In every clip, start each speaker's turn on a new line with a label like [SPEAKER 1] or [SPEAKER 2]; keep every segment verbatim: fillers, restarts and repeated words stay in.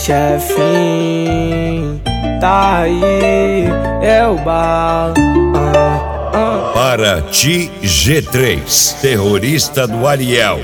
[SPEAKER 1] chefinho, tá aí, é o balo. ah, ah.
[SPEAKER 2] Para ti, G três, terrorista do Ariel.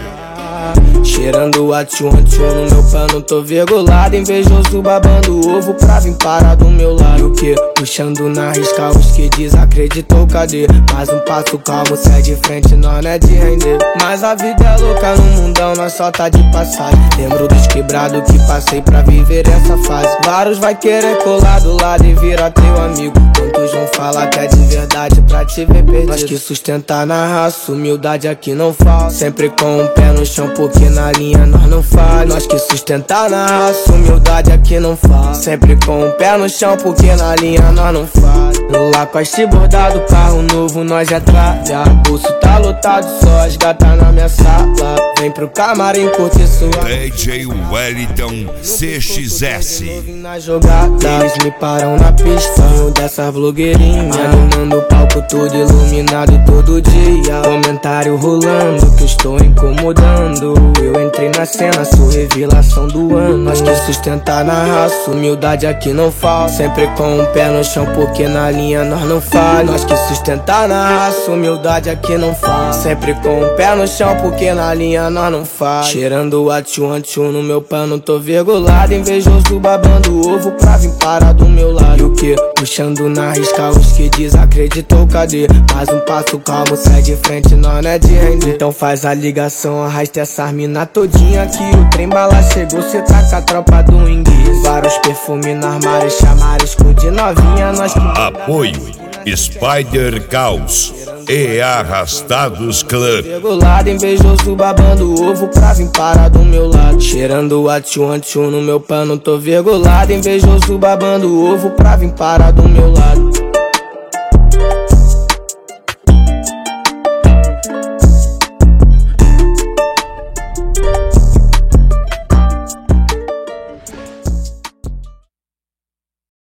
[SPEAKER 1] Cheirando a tchum tchum no meu pano, tô virgulado, invejoso babando ovo pra vir parar do meu lado. E o que? Puxando na risca os que desacreditou, cadê? Mais um passo calmo, se é de frente, nós não é de render. Mas a vida é louca no mundão, nós só tá de passagem. Lembro dos quebrados que passei pra viver essa fase. Vários vai querer colar do lado e virar teu amigo. Quantos vão falar que é de verdade pra te ver perdido? Nós que sustentar na raça, humildade aqui não falta. Sempre com um pé no chão, porque na linha nós não falha. Nós que sustentar na raça, humildade aqui não falta. Sempre com um pé no chão, porque na linha nós não falha. No Lacoste bordado, carro novo nós já traga. Bolso tá lotado, só as gatas na minha sala. Vem pro camarim curtir sua
[SPEAKER 2] D J Wellington C X S.
[SPEAKER 1] na jogada, eles me param na pista. Um dessas blogueirinhas, animando o palco todo iluminado todo dia. Comentário rolando que eu estou incomodando. Eu entrei na cena, sou revelação do ano. Nós que sustentar na raça, humildade aqui não falta. Sempre com um pé no chão, porque na linha nós não falha. Nós que sustentar na raça, humildade aqui não falta. Sempre com um pé no chão, porque na linha nós não falha. Cheirando a tchum tchum no meu pano, tô virgulado, invejoso babando ovo pra vir parar do meu lado. E o que? Puxando na risca os que desacreditou, cadê? Mais um passo calmo, sai de frente, nós não é de render. Então faz a ligação, arrasta essas mina todinha que o trem bala chegou, cê tá com a tropa do inglês. Vários perfumes no armário, chamaram esconde novinha, nós que...
[SPEAKER 2] Apoio Spider Caos e Arrastados Club.
[SPEAKER 1] Virgulado, invejoso babando ovo pra vir parar do meu lado. Cheirando a tchum tchum no meu pano, tô virgulado, invejoso babando ovo pra vir parar do meu lado.